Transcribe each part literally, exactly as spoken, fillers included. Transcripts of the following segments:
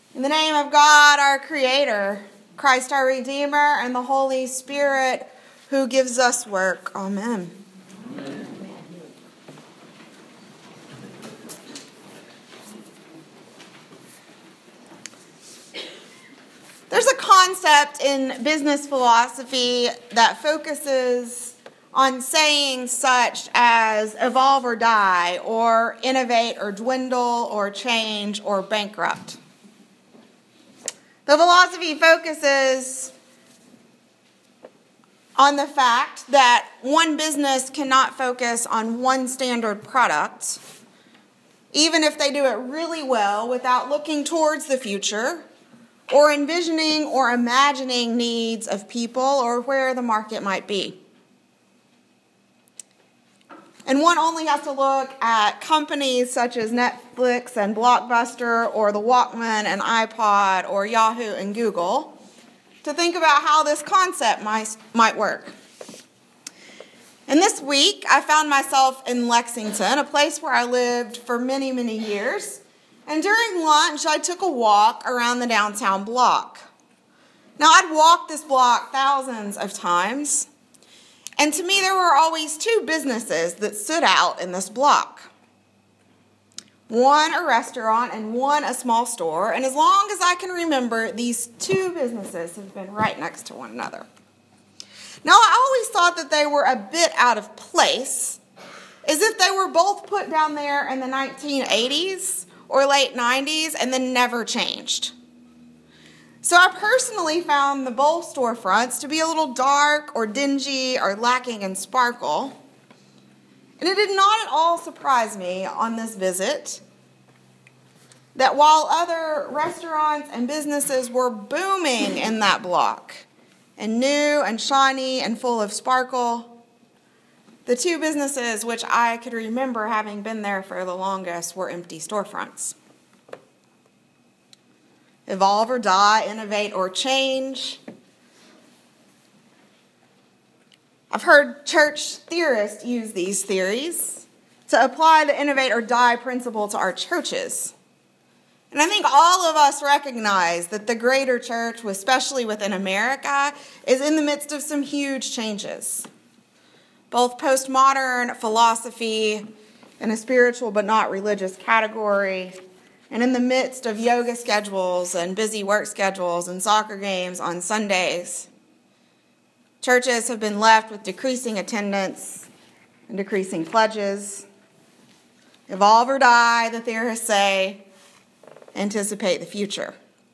In the name of God, our Creator, Christ our Redeemer, and the Holy Spirit who gives us work. Amen. Amen. There's a concept in business philosophy that focuses on sayings such as evolve or die, or innovate or dwindle, or change or bankrupt. The philosophy focuses on the fact that one business cannot focus on one standard product, even if they do it really well, without looking towards the future or envisioning or imagining needs of people or where the market might be. And one only has to look at companies such as Netflix and Blockbuster or the Walkman and iPod or Yahoo and Google to think about how this concept might, might work. And this week, I found myself in Lexington, a place where I lived for many, many years. And during lunch, I took a walk around the downtown block. Now, I'd walked this block thousands of times. And to me, there were always two businesses that stood out in this block. One a restaurant and one a small store. And as long as I can remember, these two businesses have been right next to one another. Now, I always thought that they were a bit out of place, as if they were both put down there in the nineteen eighties or late nineties and then never changed. So I personally found the both storefronts to be a little dark or dingy or lacking in sparkle. And it did not at all surprise me on this visit that while other restaurants and businesses were booming in that block and new and shiny and full of sparkle, the two businesses which I could remember having been there for the longest were empty storefronts. Evolve or die, innovate or change. I've heard church theorists use these theories to apply the innovate or die principle to our churches. And I think all of us recognize that the greater church, especially within America, is in the midst of some huge changes. Both postmodern philosophy in a spiritual but not religious category, and in the midst of yoga schedules and busy work schedules and soccer games on Sundays. Churches have been left with decreasing attendance and decreasing pledges. Evolve or die, the theorists say, anticipate the future.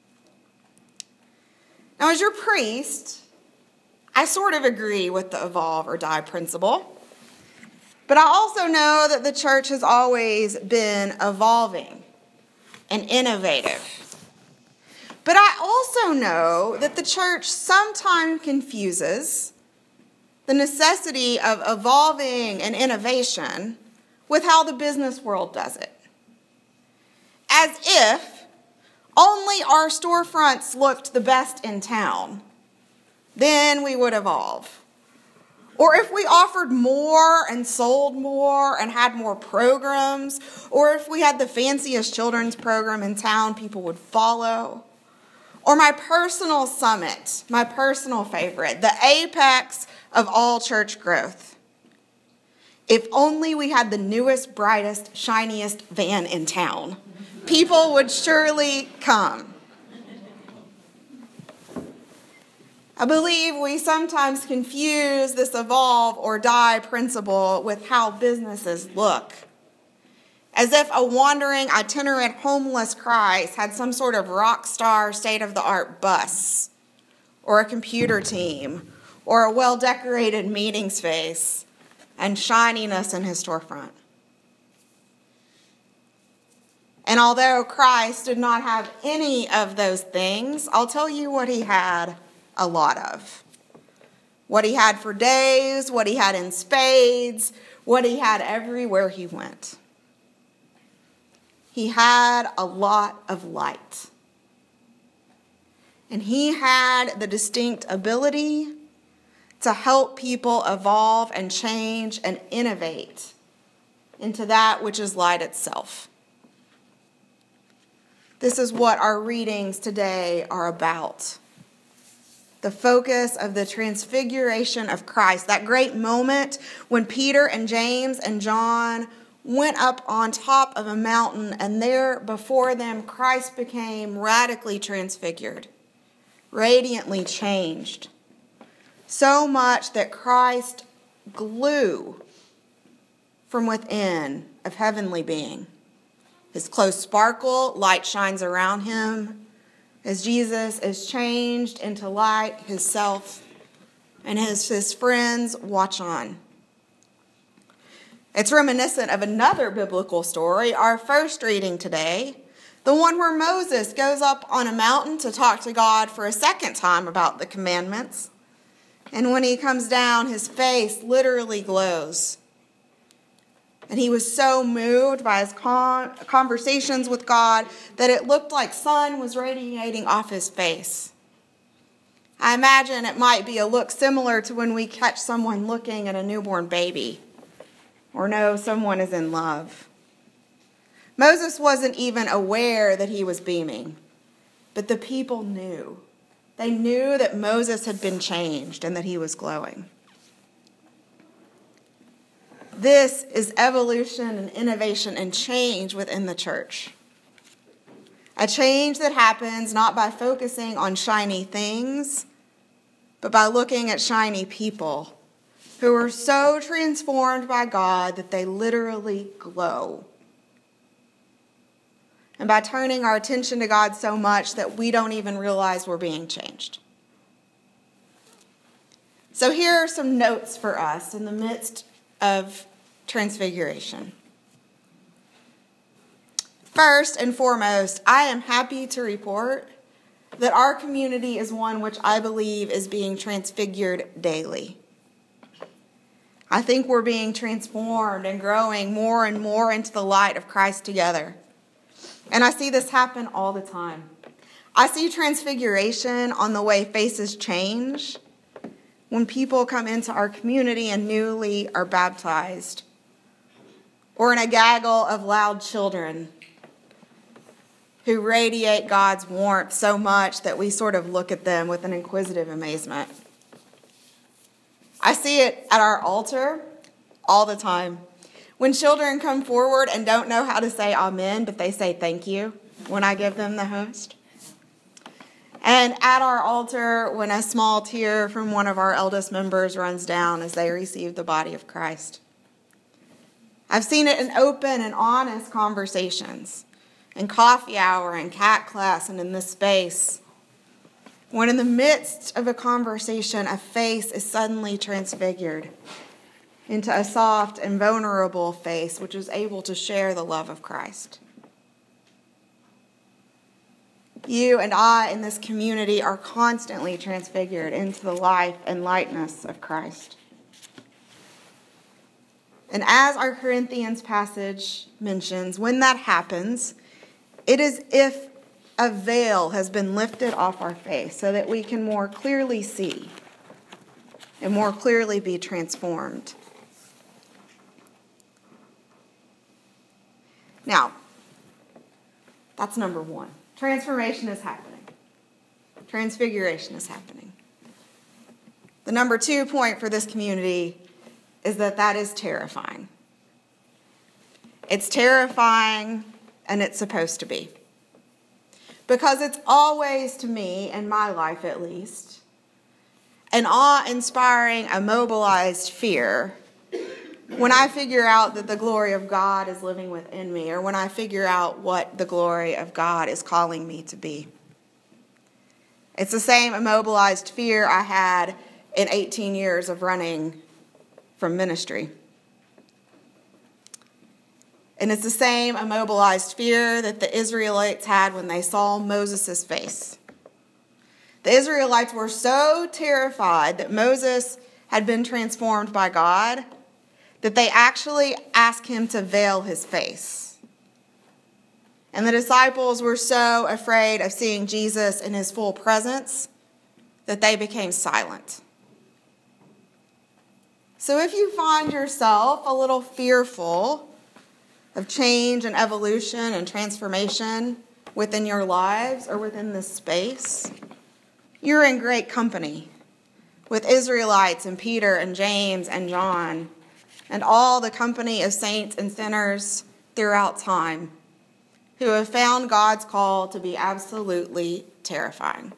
Now, as your priest, I sort of agree with the evolve or die principle, but I also know that the church has always been evolving and innovative. But I also know that the church sometimes confuses the necessity of evolving and innovation with how the business world does it. As if only our storefronts looked the best in town, then we would evolve. Or if we offered more and sold more and had more programs, or if we had the fanciest children's program in town, people would follow. Or my personal summit, my personal favorite, the apex of all church growth. If only we had the newest, brightest, shiniest van in town, people would surely come. I believe we sometimes confuse this evolve or die principle with how businesses look. As if a wandering, itinerant, homeless Christ had some sort of rock star, state-of-the-art bus, or a computer team, or a well-decorated meeting space, and shininess in his storefront. And although Christ did not have any of those things, I'll tell you what he had a lot of. What he had for days, what he had in spades, what he had everywhere he went. He had a lot of light. And he had the distinct ability to help people evolve and change and innovate into that which is light itself. this is what our readings today are about. The focus of the transfiguration of Christ, that great moment when Peter and James and John went up on top of a mountain, and there before them Christ became radically transfigured, radiantly changed, so much that Christ glue from within of heavenly being. His clothes sparkle, light shines around him as Jesus is changed into light himself, and his, his friends watch on. It's reminiscent of another biblical story, our first reading today, the one where Moses goes up on a mountain to talk to God for a second time about the commandments. And when he comes down, his face literally glows. And he was so moved by his con- conversations with God that it looked like sun was radiating off his face. I imagine it might be a look similar to when we catch someone looking at a newborn baby or know someone is in love. Moses wasn't even aware that he was beaming, but the people knew. They knew that Moses had been changed and that he was glowing. This is evolution and innovation and change within the church. A change that happens not by focusing on shiny things, but by looking at shiny people who are so transformed by God that they literally glow. And by turning our attention to God so much that we don't even realize we're being changed. So here are some notes for us in the midst of transfiguration. First and foremost, I am happy to report that our community is one which I believe is being transfigured daily. I think we're being transformed and growing more and more into the light of Christ together. And I see this happen all the time. I see transfiguration on the way faces change when people come into our community and newly are baptized, or in a gaggle of loud children who radiate God's warmth so much that we sort of look at them with an inquisitive amazement. I see it at our altar all the time. When children come forward and don't know how to say amen, but they say thank you when I give them the host. And at our altar, when a small tear from one of our eldest members runs down as they receive the body of Christ. I've seen it in open and honest conversations, in coffee hour, in cat class, and in this space. When in the midst of a conversation, a face is suddenly transfigured into a soft and vulnerable face which is able to share the love of Christ. You and I in this community are constantly transfigured into the life and likeness of Christ. And as our Corinthians passage mentions, when that happens, it is if a veil has been lifted off our face so that we can more clearly see and more clearly be transformed. Now, that's number one. Transformation is happening. Transfiguration is happening. The number two point for this community is that that is terrifying. It's terrifying, and it's supposed to be. Because it's always, to me, in my life at least, an awe-inspiring, immobilized fear when I figure out that the glory of God is living within me, or when I figure out what the glory of God is calling me to be. It's the same immobilized fear I had in eighteen years of running from ministry. And it's the same immobilized fear that the Israelites had when they saw Moses' face. The Israelites were so terrified that Moses had been transformed by God that they actually asked him to veil his face. And the disciples were so afraid of seeing Jesus in his full presence that they became silent. So if you find yourself a little fearful of change and evolution and transformation, within your lives or within this space, you're in great company with Israelites and Peter and James and John and all the company of saints and sinners throughout time who have found God's call to be absolutely terrifying.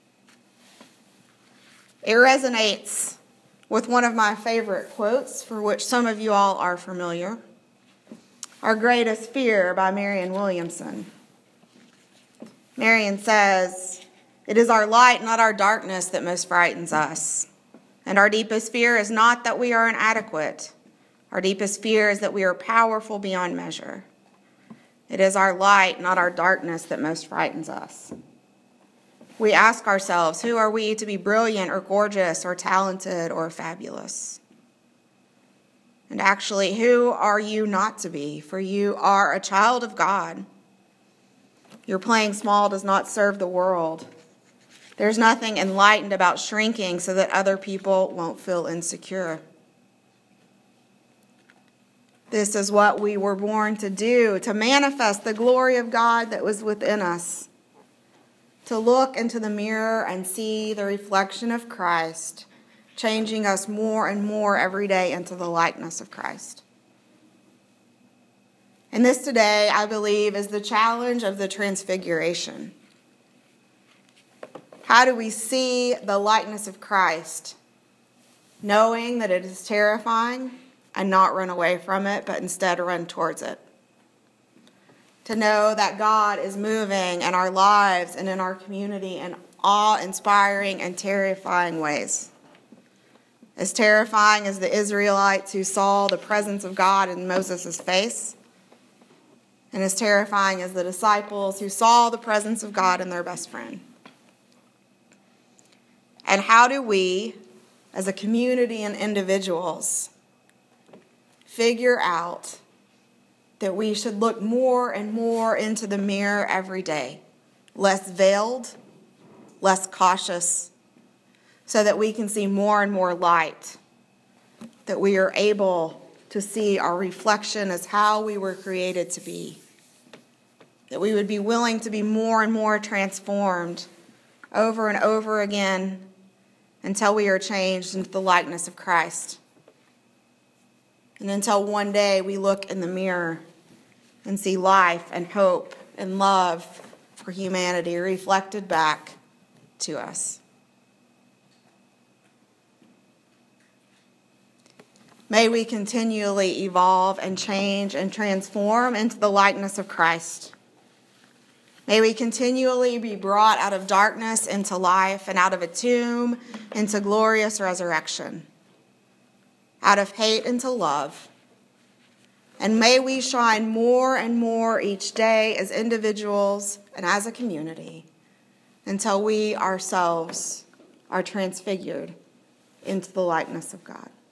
It resonates with one of my favorite quotes, for which some of you all are familiar, Our Greatest Fear by Marianne Williamson. Marianne says, "It is our light, not our darkness, that most frightens us. And our deepest fear is not that we are inadequate. Our deepest fear is that we are powerful beyond measure. It is our light, not our darkness, that most frightens us." We ask ourselves, who are we to be brilliant or gorgeous or talented or fabulous? And actually, who are you not to be? For you are a child of God. Your playing small does not serve the world. There's nothing enlightened about shrinking so that other people won't feel insecure. This is what we were born to do, to manifest the glory of God that was within us, to look into the mirror and see the reflection of Christ, changing us more and more every day into the likeness of Christ. And this today, I believe, is the challenge of the Transfiguration. How do we see the likeness of Christ, knowing that it is terrifying and not run away from it, but instead run towards it? To know that God is moving in our lives and in our community in awe-inspiring and terrifying ways. As terrifying as the Israelites who saw the presence of God in Moses' face, and as terrifying as the disciples who saw the presence of God in their best friend. And how do we, as a community and individuals, figure out that we should look more and more into the mirror every day, less veiled, less cautious, so that we can see more and more light, that we are able to see our reflection as how we were created to be, that we would be willing to be more and more transformed over and over again until we are changed into the likeness of Christ. And until one day we look in the mirror and see life and hope and love for humanity reflected back to us. May we continually evolve and change and transform into the likeness of Christ. May we continually be brought out of darkness into life and out of a tomb into glorious resurrection, out of hate into love. And may we shine more and more each day as individuals and as a community until we ourselves are transfigured into the likeness of God.